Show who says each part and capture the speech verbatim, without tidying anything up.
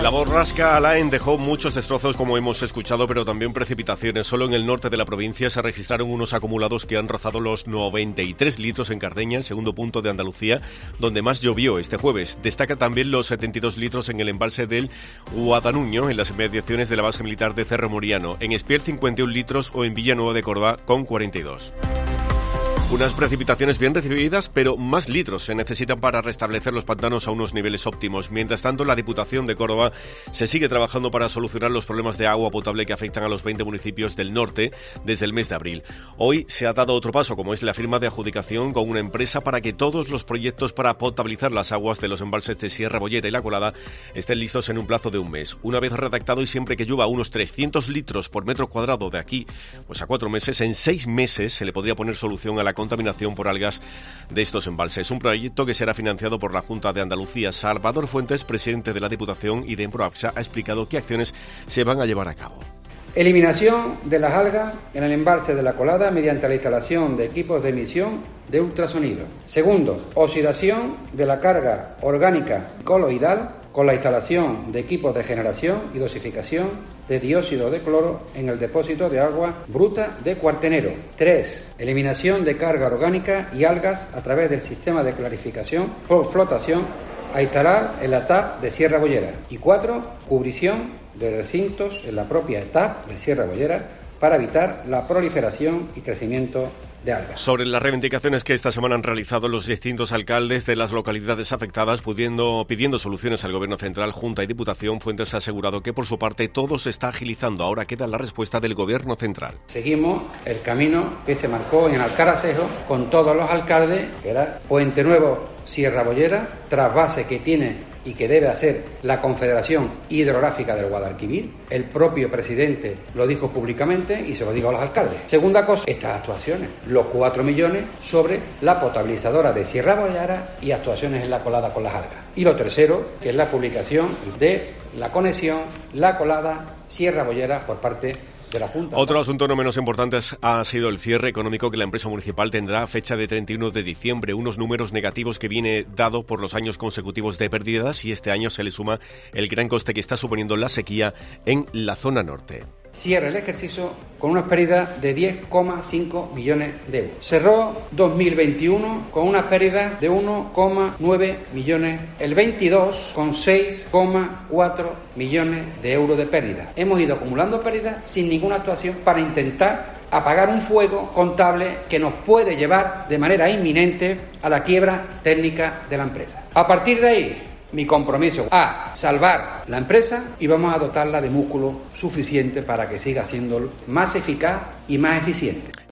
Speaker 1: La borrasca Alain dejó muchos destrozos, como hemos escuchado, pero también precipitaciones. Solo en el norte de la provincia se registraron unos acumulados que han rozado los noventa y tres litros en Cardeña, el segundo punto de Andalucía, donde más llovió este jueves. Destaca también los setenta y dos litros en el embalse del Guadanuño, en las inmediaciones de la base militar de Cerro Moriano. En Espiel, cincuenta y un litros, o en Villanueva de Córdoba, con cuarenta y dos. Unas precipitaciones bien recibidas, pero más litros se necesitan para restablecer los pantanos a unos niveles óptimos. Mientras tanto, la Diputación de Córdoba se sigue trabajando para solucionar los problemas de agua potable que afectan a los veinte municipios del norte desde el mes de abril. Hoy se ha dado otro paso, como es la firma de adjudicación con una empresa para que todos los proyectos para potabilizar las aguas de los embalses de Sierra Bollera y La Colada estén listos en un plazo de un mes. Una vez redactado y siempre que llueva unos trescientos litros por metro cuadrado de aquí, pues a cuatro meses, en seis meses se le podría poner solución a la contaminación por algas de estos embalses. Un proyecto que será financiado por la Junta de Andalucía. Salvador Fuentes, presidente de la Diputación y de Emproapsa, ha explicado qué acciones se van a llevar a cabo.
Speaker 2: Eliminación de las algas en el embalse de La Colada mediante la instalación de equipos de emisión de ultrasonido. Segundo, oxidación de la carga orgánica coloidal con la instalación de equipos de generación y dosificación de dióxido de cloro en el depósito de agua bruta de Cuartenero. Tres, eliminación de carga orgánica y algas a través del sistema de clarificación por flotación a instalar en la T A P de Sierra Bollera. Y cuatro, cubrición de recintos en la propia T A P de Sierra Bollera para evitar la proliferación y crecimiento de algas.
Speaker 1: Sobre las reivindicaciones que esta semana han realizado los distintos alcaldes de las localidades afectadas, pudiendo, pidiendo soluciones al Gobierno Central, Junta y Diputación, Fuentes ha asegurado que por su parte todo se está agilizando. Ahora queda la respuesta del Gobierno Central.
Speaker 2: Seguimos el camino que se marcó en Alcaracejo con todos los alcaldes, que era Puente Nuevo, Sierra Bollera, trasvase que tiene y que debe hacer la Confederación Hidrográfica del Guadalquivir. El propio presidente lo dijo públicamente y se lo digo a los alcaldes. Segunda cosa, estas actuaciones, los cuatro millones sobre la potabilizadora de Sierra Bollera y actuaciones en La Colada con las algas. Y lo tercero, que es la publicación de la conexión La Colada Sierra Bollera por parte de la Junta.
Speaker 1: Otro asunto no menos importante ha sido el cierre económico que la empresa municipal tendrá a fecha de treinta y uno de diciembre, unos números negativos que viene dado por los años consecutivos de pérdidas, y este año se le suma el gran coste que está suponiendo la sequía en la zona norte.
Speaker 2: Cierra el ejercicio con unas pérdidas de diez coma cinco millones de euros. Cerró dos mil veintiuno con unas pérdidas de uno coma nueve millones, el veintidós con seis coma cuatro millones de euros de pérdidas. Hemos ido acumulando pérdidas sin ninguna actuación para intentar apagar un fuego contable que nos puede llevar de manera inminente a la quiebra técnica de la empresa. A partir de ahí, mi compromiso a salvar la empresa y vamos a dotarla de músculo suficiente para que siga siendo más eficaz y más eficiente.